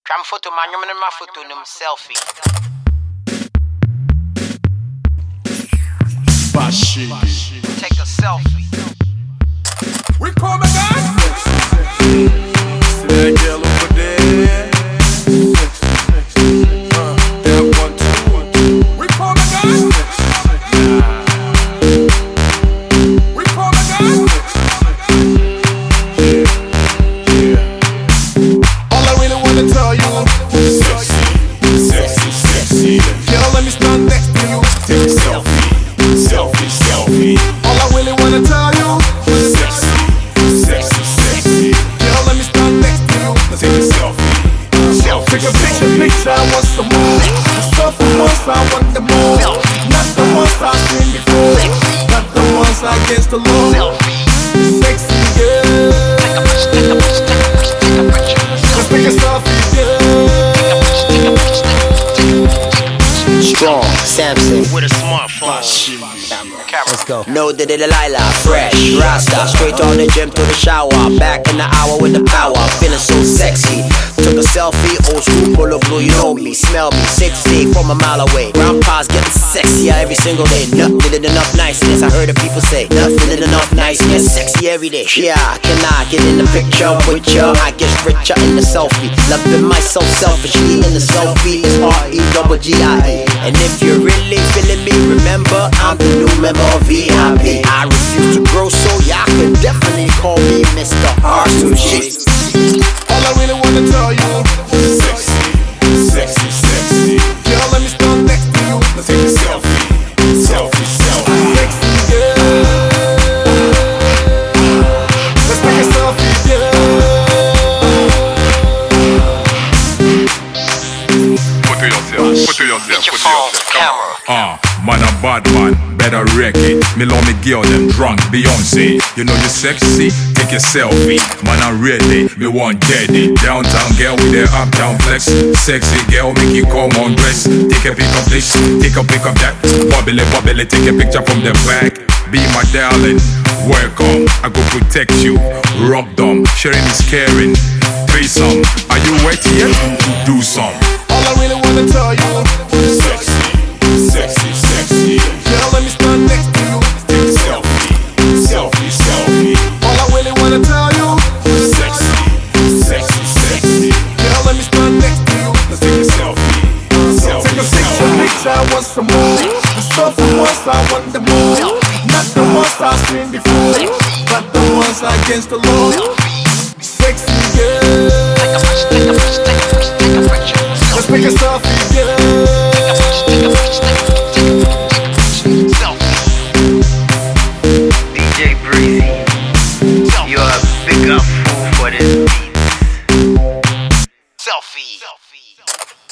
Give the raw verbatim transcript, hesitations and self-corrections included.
Kam photo man, you my photo num selfie. Bashi. Take a selfie. We come again. See that girl over there? Uh, that one two. We come again. We come again. Yeah, yeah. All I really wanna tell you, sexy, sexy, sexy. Girl, let me stand next to you. Take a selfie, selfie, selfie. All I really wanna tell you, sexy, sexy, sexy. Girl, let me stand next to you. Let's take a selfie, selfie. Take a picture, picture, I want some more. The selfie ones, I want the more. Not the ones I've seen before. Not the ones against the law. Sexy girl. Let's take a selfie, girl. Strong, Samson With a smartphone. Let's go. No the Delilah, fresh, Rasta, straight on the gym to the shower. Back in the hour with the power, feeling so sexy. Took a selfie, old school, full of blue, you know me, smell me, sexy from a mile away. Grandpa's getting sexier every single day. Nothing did enough niceness, I heard the people say. Nothing did enough niceness, sexy every day. Yeah, can I get in the picture with ya? I get richer in the selfie. Loving myself selfishly in the selfie. It's R E double G I E. And if you're really feeling me, remember I'm the new member of V I P. I refuse to grow, so y'all can definitely call me Mister R two G. All I really wanna tell you, sexy, sexy, sexy. Girl, let me stand next to you. Let's take a selfie, selfie, selfie. Sexy girl. Let's take a selfie, girl. Put to yourself, put to yourself, Get your put to phone, yourself. camera. Ah, man a bad man, better wreck it. Me love me girl, them drunk, Beyonce. You know you sexy, take a selfie. Man a ready, me want get it. Downtown girl with the uptown flex. Sexy girl, make you come on dress. Take a pic of this, take a pic of that. Bubbly, bubbly, take a picture from the back. Be my darling, welcome. I go protect you, rock them. Sharing is caring. Threesome, are you wet yet? Do some. All I really wanna tell you, sexy, sexy, sexy. Girl, let me stand next to you. Take a selfie, selfie, selfie. All I really wanna tell you, sexy, sexy, sexy. Girl, let me stand next to you. Let's take a selfie, selfie. Take a picture, picture, I want some more. The selfie ones, I want the more. Not the ones I've seen before, but the ones against the law. Sexy girl. Let's make a selfie, girl. D J Breezy, you're a big up fool for this beat. Selfie. Selfie.